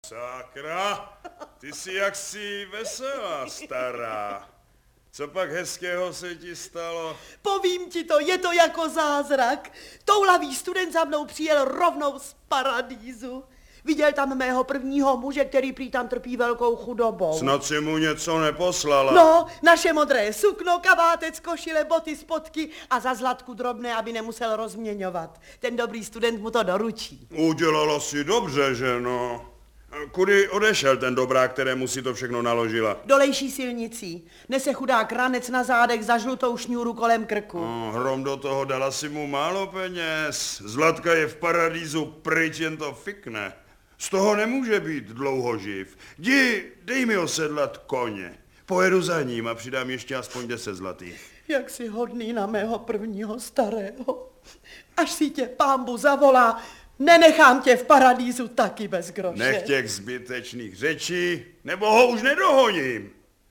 Sakra, ty jsi jaksi veselá, stará. Co pak hezkého se ti stalo? Povím ti to, je to jako zázrak. Toulavý student za mnou přijel rovnou z Paradízu. Viděl tam mého prvního muže, který prý tam trpí velkou chudobou. Snad si mu něco neposlala. No, naše modré sukno, kabátec, košile, boty, spodky a za zlatku drobné, aby nemusel rozměňovat. Ten dobrý student mu to doručí. Udělala si dobře, že no. Kudy odešel ten dobrák, kterému si to všechno naložila? Dolejší silnicí. Nese chudák ranec na zádech za žlutou šňůru kolem krku. Hrom do toho, dala si mu málo peněz. Zlatka je v Paradízu pryč, jen to fikne. Z toho nemůže být dlouhoživ. Dej mi osedlat koně. Pojedu za ním a přidám ještě aspoň 10 zlatých. Jak jsi hodný na mého prvního starého. Až si tě pánbu zavolá, nenechám tě v Paradízu taky bez groše. Nech těch zbytečných řečí, nebo ho už nedohoním.